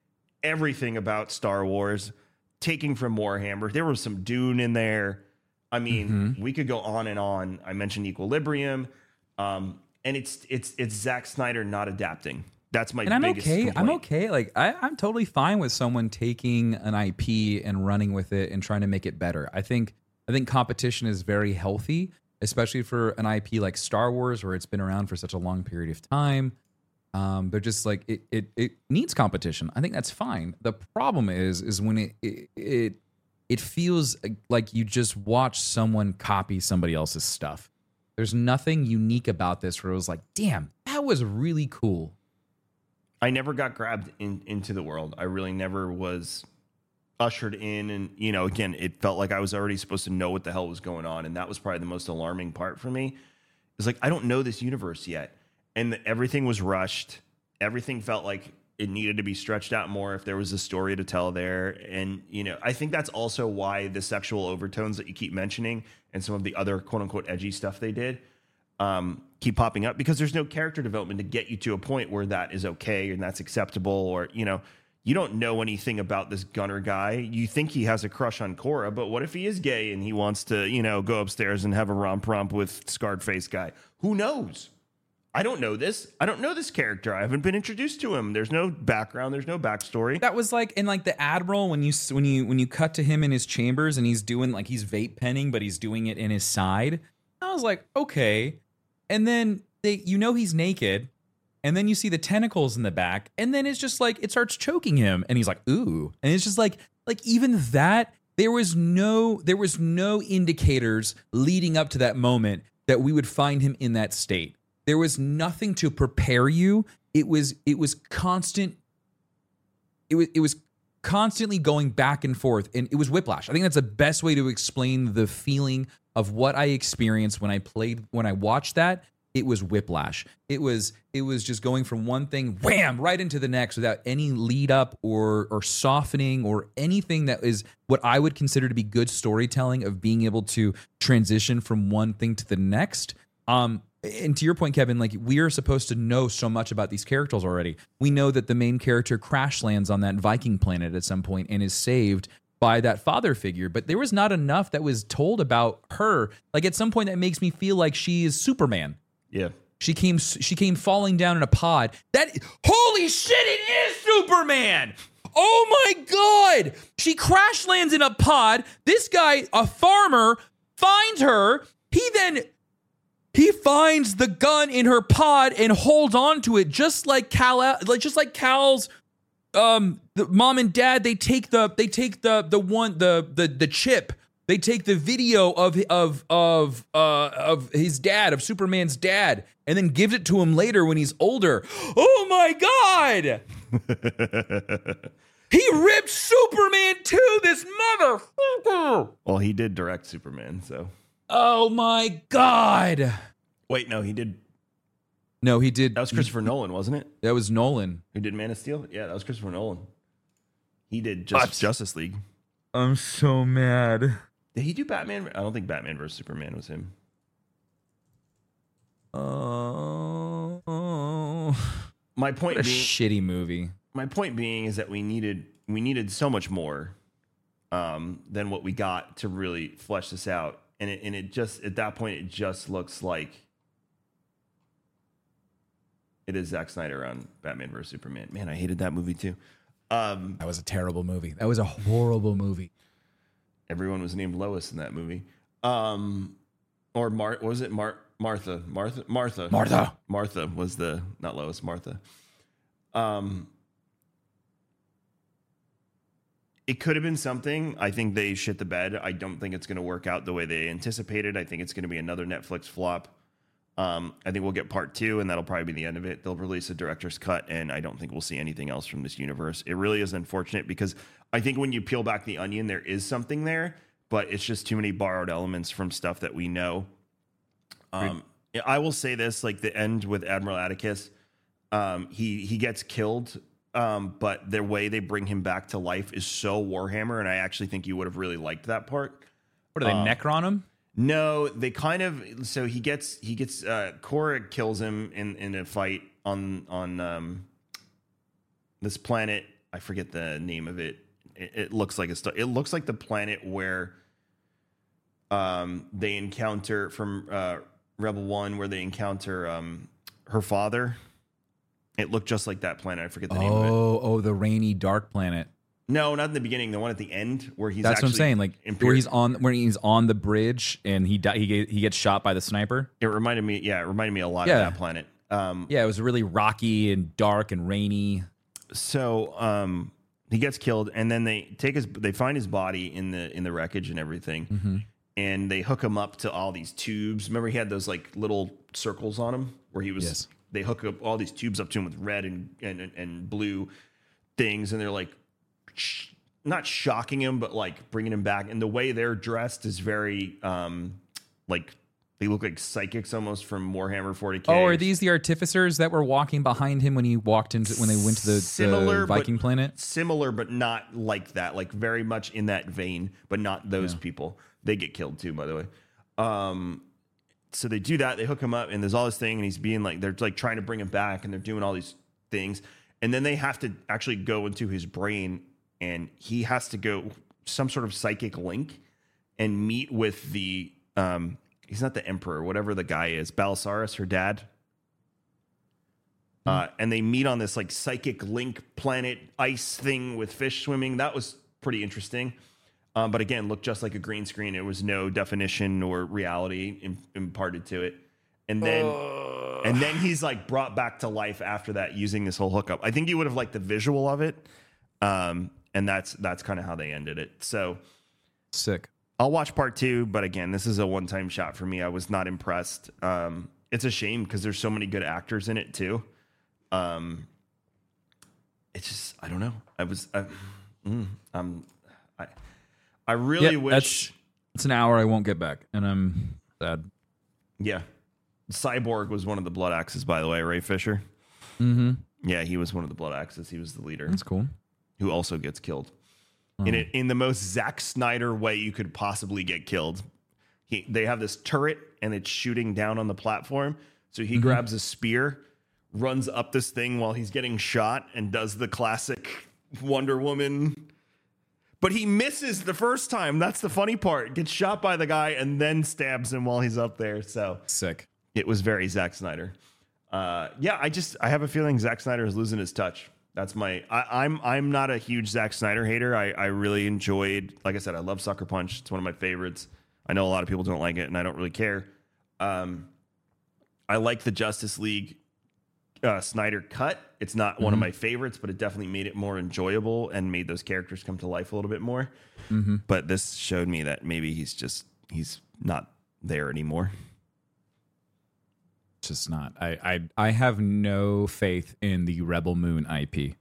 everything about Star Wars, taking from Warhammer. There was some Dune in there. I mean, we could go on and on. I mentioned Equilibrium, and it's Zack Snyder not adapting. That's my biggest complaint. I'm okay. Like I'm totally fine with someone taking an IP and running with it and trying to make it better. I think competition is very healthy, especially for an IP like Star Wars, where it's been around for such a long period of time. They're just like it needs competition. I think that's fine. The problem is when it feels like you just watch someone copy somebody else's stuff. There's nothing unique about this where it was like, damn, that was really cool. I never got grabbed into the world. I really never was ushered in. And, you know, again, it felt like I was already supposed to know what the hell was going on. And that was probably the most alarming part for me. It's like, I don't know this universe yet. And everything was rushed. Everything felt like it needed to be stretched out more if there was a story to tell there. And, you know, I think that's also why the sexual overtones that you keep mentioning and some of the other quote unquote edgy stuff they did keep popping up, because there's no character development to get you to a point where that is okay and that's acceptable. Or, you know, you don't know anything about this Gunner guy. You think he has a crush on Cora, but what if he is gay and he wants to, you know, go upstairs and have a romp with scarred face guy? Who knows? I don't know this. I don't know this character. I haven't been introduced to him. There's no background. There's no backstory. That was like in like the Admiral when you cut to him in his chambers and he's doing like he's vape penning, but he's doing it in his side. I was like, okay. And then he's naked, and then you see the tentacles in the back, and then it's just like it starts choking him, and he's like, ooh. And it's just like even that, there was no indicators leading up to that moment that we would find him in that state. There was nothing to prepare you. It was constant. It was constantly going back and forth, and it was whiplash. I think that's the best way to explain the feeling of what I experienced when I watched that. It was whiplash. It was just going from one thing, wham, right into the next without any lead up or softening or anything that is what I would consider to be good storytelling of being able to transition from one thing to the next. And to your point, Kevin, like we are supposed to know so much about these characters already. We know that the main character crash lands on that Viking planet at some point and is saved by that father figure, but there was not enough that was told about her. Like at some point that makes me feel like she is Superman. Yeah. She came falling down in a pod. Holy shit, it is Superman. Oh my God. She crash lands in a pod. This guy, a farmer, finds her. He finds the gun in her pod and holds on to it just like Cal's the mom and dad. They take the chip. They take the video of his dad, of Superman's dad, and then gives it to him later when he's older. Oh my God! He ripped Superman too, this motherfucker! Well, he did direct Superman, so. Oh my God! Wait, no, he did. No, he did. That was Christopher Nolan, wasn't it? That was Nolan. Who did Man of Steel? Yeah, that was Christopher Nolan. He did Justice League. I'm so mad. Did he do Batman? I don't think Batman vs. Superman was him. My point what a being, shitty movie. My point being is that we needed so much more than what we got to really flesh this out, and it just at that point it just looks like it is Zack Snyder on Batman vs. Superman. Man, I hated that movie too. That was a terrible movie. That was a horrible movie. Everyone was named Lois in that movie. Or what was it? Martha. Martha was not Lois, Martha. It could have been something. I think they shit the bed. I don't think it's going to work out the way they anticipated. I think it's going to be another Netflix flop. I think we'll get part 2, and that'll probably be the end of it. They'll release a director's cut, and I don't think we'll see anything else from this universe. It really is unfortunate because I think when you peel back the onion, there is something there, but it's just too many borrowed elements from stuff that we know. I will say this, like the end with Admiral Atticus, he gets killed, but the way they bring him back to life is so Warhammer, and I actually think you would have really liked that part. What, do they Necron him? No, they kind of. So he gets. Cora kills him in a fight on this planet, I forget the name of it. It looks like it looks like the planet where they encounter from Rebel One, where they encounter her father. It looked just like that planet. I forget the name of it. Oh, the rainy dark planet. No, not in the beginning. The one at the end where he's That's what I'm actually saying. Like Imperial. where he's on the bridge and he gets shot by the sniper. It reminded me a lot of that planet. Yeah, it was really rocky and dark and rainy. So he gets killed, and then they find his body in the wreckage and everything, and they hook him up to all these tubes. Remember, he had those like little circles on him where he was. Yes. They hook up all these tubes up to him with red and blue things, and they're like not shocking him, but like bringing him back. And the way they're dressed is very like they look like psychics almost from Warhammer 40K. Oh, are these the artificers that were walking behind him when they went to the Viking planet? Similar, but not like that. Like very much in that vein, but not those people. They get killed too, by the way. So they do that. They hook him up, and there's all this thing, and he's being like, they're like trying to bring him back, and they're doing all these things, and then they have to actually go into his brain, and he has to go some sort of psychic link and meet with the he's not the emperor, whatever the guy is, Balisarius, her dad. And they meet on this like psychic link planet ice thing with fish swimming. That was pretty interesting. But again, looked just like a green screen. It was no definition or reality imparted to it. And then he's like brought back to life after that using this whole hookup. I think you would have liked the visual of it. And that's kind of how they ended it. So sick. I'll watch part 2, but again, this is a one-time shot for me. I was not impressed. It's a shame because there's so many good actors in it too. It's just, I don't know. I really wish it's an hour I won't get back, and I'm sad. Yeah. Cyborg was one of the Blood Axes, by the way, Ray Fisher. Mm-hmm. Yeah, he was one of the Blood Axes. He was the leader. That's cool. Who also gets killed. In the most Zack Snyder way you could possibly get killed. They have this turret, and it's shooting down on the platform. So he grabs a spear, runs up this thing while he's getting shot, and does the classic Wonder Woman. But he misses the first time. That's the funny part. Gets shot by the guy and then stabs him while he's up there. So sick. It was very Zack Snyder. I have a feeling Zack Snyder is losing his touch. That's I'm not a huge Zack Snyder hater. I really enjoyed, like I said, I love Sucker Punch. It's one of my favorites. I know a lot of people don't like it, and I don't really care. I like the Justice League Snyder cut. It's not one of my favorites, but it definitely made it more enjoyable and made those characters come to life a little bit more. But this showed me that maybe he's not there anymore. Just not. I have no faith in the Rebel Moon IP.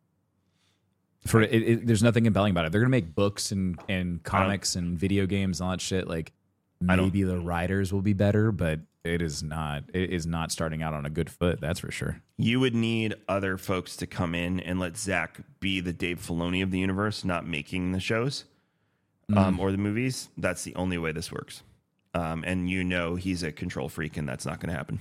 There's nothing compelling about it. They're gonna make books and comics and video games and all that shit. Like maybe the writers will be better, but it is not. It is not starting out on a good foot. That's for sure. You would need other folks to come in and let Zach be the Dave Filoni of the universe, not making the shows or the movies. That's the only way this works. And he's a control freak, and that's not going to happen.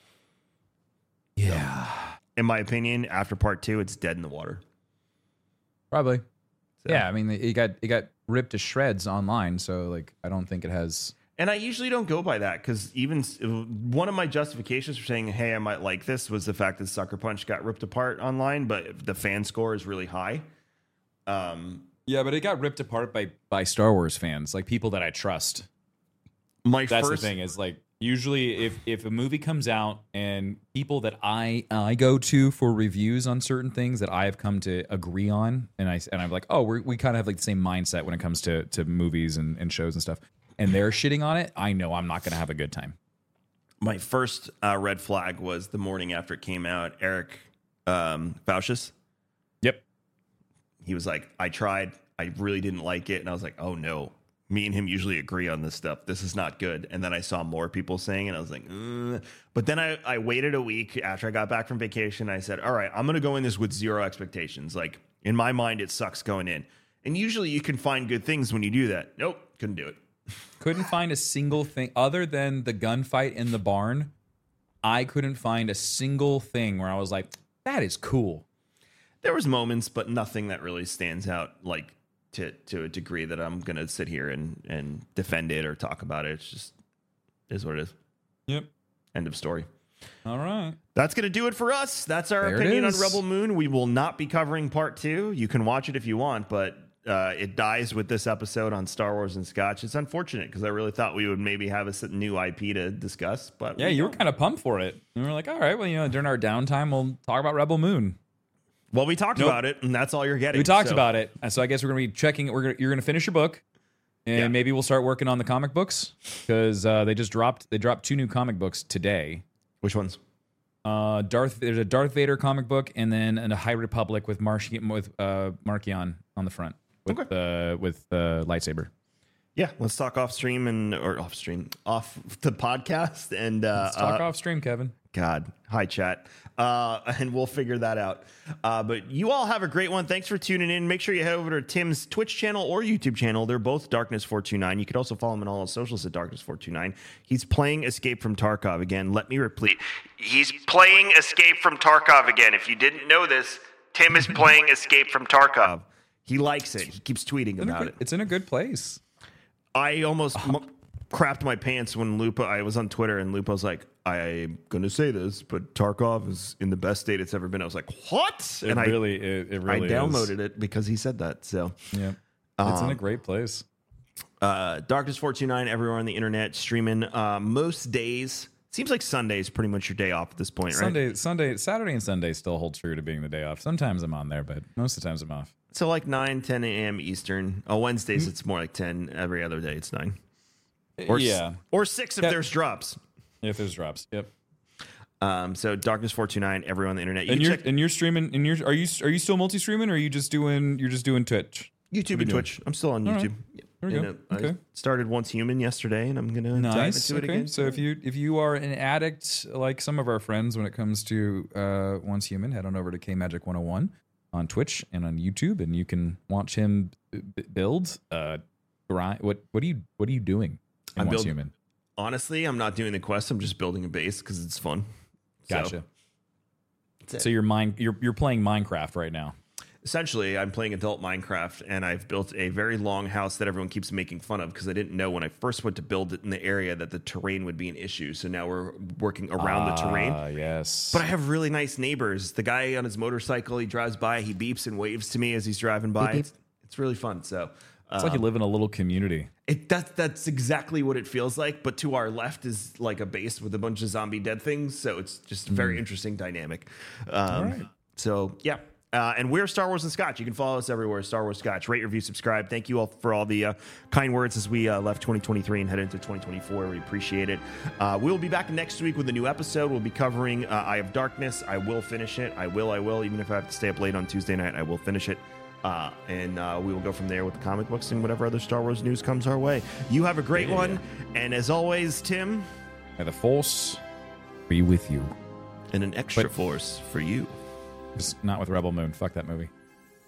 Yeah. So, in my opinion, after part 2, it's dead in the water. Probably. So. Yeah, I mean, it got ripped to shreds online, so like I don't think it has. And I usually don't go by that because even one of my justifications for saying, hey, I might like this was the fact that Sucker Punch got ripped apart online, but the fan score is really high. Yeah, but it got ripped apart by Star Wars fans, like people that I trust. That's the thing is like usually if a movie comes out and people that I go to for reviews on certain things that I have come to agree on, and I'm like, oh, we kind of have like the same mindset when it comes to movies and shows and stuff, and they're shitting on it, I know I'm not going to have a good time. My first red flag was the morning after it came out. Eric Faucius. Yep. He was like, I tried. I really didn't like it. And I was like, oh, no. Me and him usually agree on this stuff. This is not good. And then I saw more people saying it. And I was like, But then I waited a week after I got back from vacation. I said, all right, I'm going to go in this with zero expectations. Like, in my mind, it sucks going in. And usually you can find good things when you do that. Nope, couldn't do it. Couldn't find a single thing other than the gunfight in the barn. I couldn't find a single thing where I was like, that is cool. there was moments, but nothing that really stands out like to a degree that I'm going to sit here and defend it or talk about it. It's just is what it is. Yep. End of story. All right. That's going to do it for us. That's our There it opinion on is. Rebel Moon. We will not be covering part 2. You can watch it if you want, but it dies with this episode on Star Wars and Scotch. It's unfortunate because I really thought we would maybe have a new IP to discuss. But Yeah, you were kind of pumped for it. And we were like, all right, well, during our downtime, we'll talk about Rebel Moon. Well, we talked about it, and that's all you're getting. We talked about it. And so I guess we're going to be checking. You're going to finish your book, and maybe we'll start working on the comic books because they dropped 2 new comic books today. Which ones? There's a Darth Vader comic book, and then a High Republic with Markion on the front with lightsaber. Yeah, let's talk off the podcast, and Let's talk off stream, Kevin. God, hi chat, and we'll figure that out. But you all have a great one. Thanks for tuning in. Make sure you head over to Tim's Twitch channel or YouTube channel. They're both Darkness429. You could also follow him on all his socials at Darkness429. He's playing Escape from Tarkov again. Let me repeat. He's playing Escape from Tarkov again. If you didn't know this, Tim is playing Escape from Tarkov. He likes it. He keeps tweeting about it. It's in a good place. I almost crapped my pants when I was on Twitter and Lupa was like, I'm going to say this, but Tarkov is in the best state it's ever been. I was like, what? It really I downloaded it because he said that. So yeah, it's in a great place. Darkness429 everywhere on the internet, streaming most days. Seems like Sunday is pretty much your day off at this point, right? Saturday and Sunday still hold true to being the day off. Sometimes I'm on there, but most of the times I'm off. So like 9, 10 a.m. Eastern. Wednesdays it's more like 10. Every other day it's 9. Or 6 if there's drops. If there's drops, yep. So Darkness429 everywhere on the internet. You're streaming. Are you still multi-streaming, or are you just doing Twitch? YouTube and Twitch. I'm still on YouTube. Right. There we go. Okay. I started Once Human yesterday, and I'm gonna dive into it again. So if you are an addict like some of our friends when it comes to Once Human, head on over to KMagic 101 on Twitch and on YouTube, and you can watch him build. Grind. What are you doing in Once Human? Honestly, I'm not doing the quest. I'm just building a base because it's fun. Gotcha. So you're playing Minecraft right now. Essentially, I'm playing adult Minecraft, and I've built a very long house that everyone keeps making fun of because I didn't know when I first went to build it in the area that the terrain would be an issue. So now we're working around the terrain. Yes. But I have really nice neighbors. The guy on his motorcycle, he drives by, he beeps and waves to me as he's driving by. Beep, beep. It's really fun. So it's like you live in a little community. That's exactly what it feels like. But to our left is like a base with a bunch of zombie dead things. So it's just a very interesting dynamic. All right. So, yeah. And we're Star Wars and Scotch. You can follow us everywhere, Star Wars Scotch. Rate, review, subscribe. Thank you all for all the kind words as we left 2023 and head into 2024. We appreciate it. We'll be back next week with a new episode. We'll be covering Eye of Darkness. I will finish it. I will. Even if I have to stay up late on Tuesday night, I will finish it. And we will go from there with the comic books and whatever other Star Wars news comes our way. You have a great one. And as always, Tim. May the Force be with you. And an extra force for you. Just not with Rebel Moon. Fuck that movie.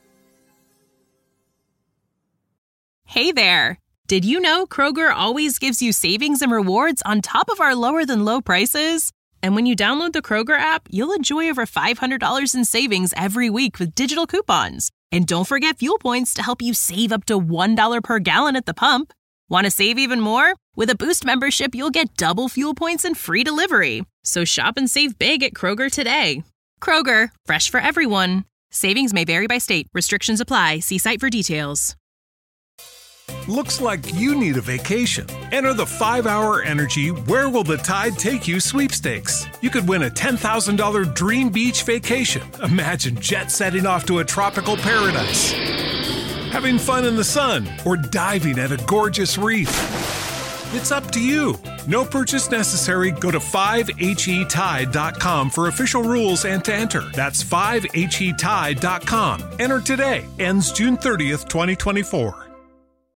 Hey there. Did you know Kroger always gives you savings and rewards on top of our lower than low prices? And when you download the Kroger app, you'll enjoy over $500 in savings every week with digital coupons. And don't forget fuel points to help you save up to $1 per gallon at the pump. Want to save even more? With a Boost membership, you'll get double fuel points and free delivery. So shop and save big at Kroger today. Kroger, fresh for everyone. Savings may vary by state. Restrictions apply. See site for details. Looks like you need a vacation. Enter the 5-Hour Energy Where Will the Tide Take You sweepstakes. You could win a $10,000 dream beach vacation. Imagine jet setting off to a tropical paradise, having fun in the sun, or diving at a gorgeous reef. It's up to you. No purchase necessary. Go to 5HETide.com for official rules and to enter. That's 5HETide.com. Enter today. Ends June 30th, 2024.